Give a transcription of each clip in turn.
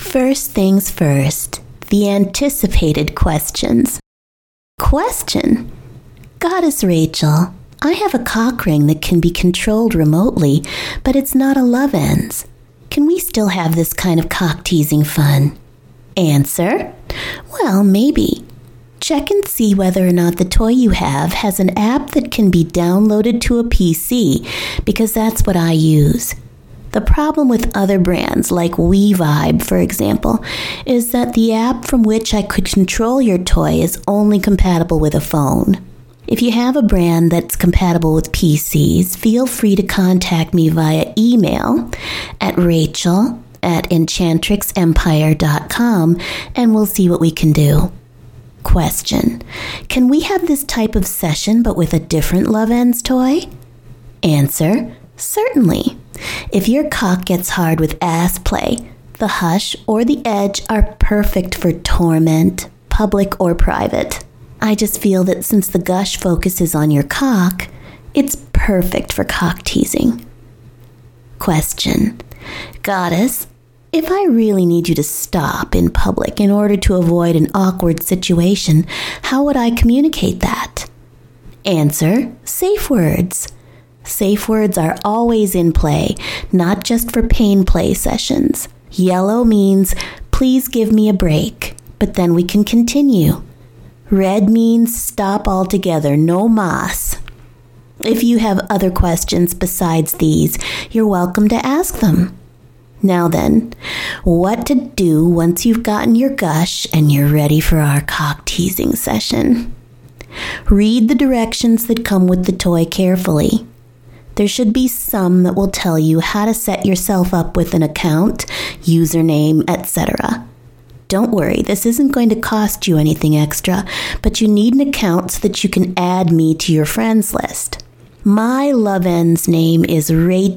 First things first, the anticipated questions. Question: Goddess Rachel, I have a cock ring that can be controlled remotely, but it's not a love ends. Can we still have this kind of cock teasing fun? Answer: well, maybe. Check and see whether or not the toy you have has an app that can be downloaded to a PC, because that's what I use. The problem with other brands like WeVibe, for example, is that the app from which I could control your toy is only compatible with a phone. If you have a brand that's compatible with PCs, feel free to contact me via email at rachel@enchantrixempire.com and we'll see what we can do. Question: can we have this type of session but with a different Love Ends toy? Answer: certainly. If your cock gets hard with ass play, the Hush or the Edge are perfect for torment, public or private. I just feel that since the Gush focuses on your cock, it's perfect for cock teasing. Question: Goddess, if I really need you to stop in public in order to avoid an awkward situation, how would I communicate that? Answer: safe words. Safe words are always in play, not just for pain play sessions. Yellow means, please give me a break, but then we can continue. Red means stop altogether, no mas. If you have other questions besides these, you're welcome to ask them. Now then, what to do once you've gotten your gush and you're ready for our cock teasing session. Read the directions that come with the toy carefully. There should be some that will tell you how to set yourself up with an account, username, etc. Don't worry, this isn't going to cost you anything extra, but you need an account so that you can add me to your friends list. My Love Ends name is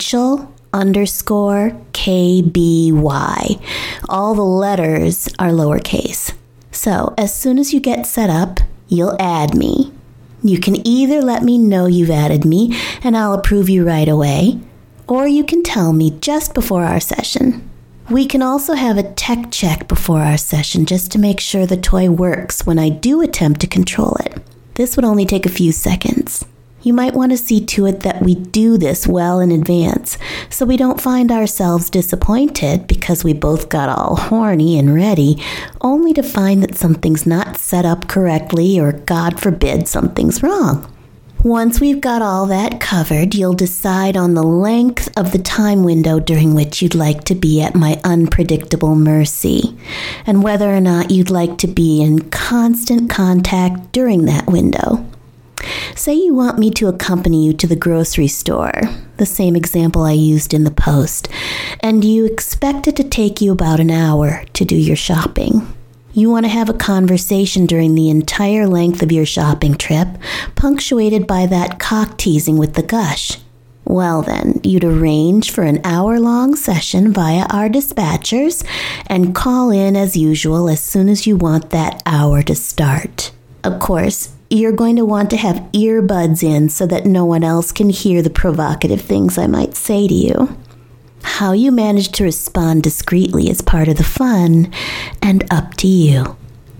Rachel_KBY. All the letters are lowercase. So as soon as you get set up, you'll add me. You can either let me know you've added me and I'll approve you right away, or you can tell me just before our session. We can also have a tech check before our session just to make sure the toy works when I do attempt to control it. This would only take a few seconds. You might want to see to it that we do this well in advance, so we don't find ourselves disappointed because we both got all horny and ready, only to find that something's not set up correctly or, God forbid, something's wrong. Once we've got all that covered, you'll decide on the length of the time window during which you'd like to be at my unpredictable mercy, and whether or not you'd like to be in constant contact during that window. Say you want me to accompany you to the grocery store, the same example I used in the post, and you expect it to take you about an hour to do your shopping. You want to have a conversation during the entire length of your shopping trip, punctuated by that cock teasing with the gush. Well then, you'd arrange for an hour-long session via our dispatchers and call in as usual as soon as you want that hour to start. Of course, you're going to want to have earbuds in so that no one else can hear the provocative things I might say to you. How you manage to respond discreetly is part of the fun, and up to you.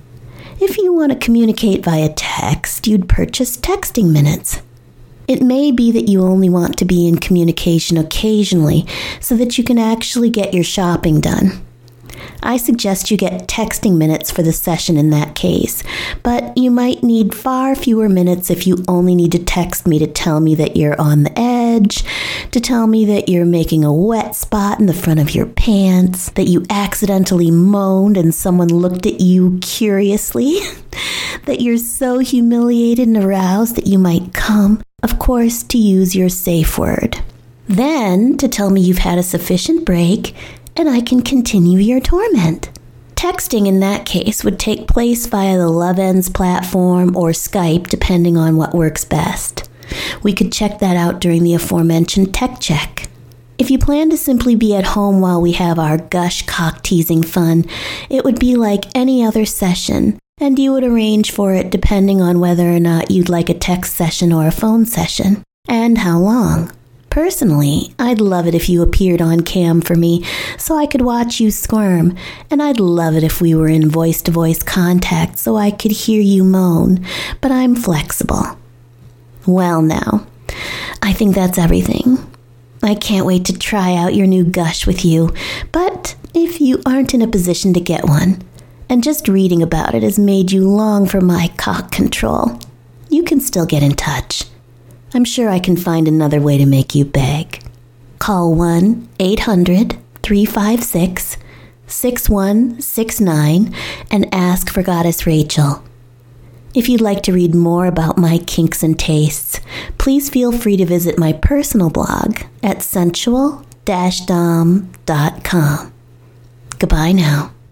If you want to communicate via text, you'd purchase texting minutes. It may be that you only want to be in communication occasionally so that you can actually get your shopping done. I suggest you get texting minutes for the session in that case, but you might need far fewer minutes if you only need to text me to tell me that you're on the edge, to tell me that you're making a wet spot in the front of your pants, that you accidentally moaned and someone looked at you curiously, that you're so humiliated and aroused that you might come, of course, to use your safe word. Then, to tell me you've had a sufficient break, and I can continue your torment. Texting in that case would take place via the Love Ends platform or Skype, depending on what works best. We could check that out during the aforementioned tech check. If you plan to simply be at home while we have our gush cock teasing fun, it would be like any other session, and you would arrange for it depending on whether or not you'd like a text session or a phone session, and how long. Personally, I'd love it if you appeared on cam for me so I could watch you squirm, and I'd love it if we were in voice-to-voice contact so I could hear you moan, but I'm flexible. Well now, I think that's everything. I can't wait to try out your new gush with you, but if you aren't in a position to get one, and just reading about it has made you long for my cock control, you can still get in touch. I'm sure I can find another way to make you beg. Call 1-800-356-6169 and ask for Goddess Rachel. If you'd like to read more about my kinks and tastes, please feel free to visit my personal blog at sensual-dom.com. Goodbye now.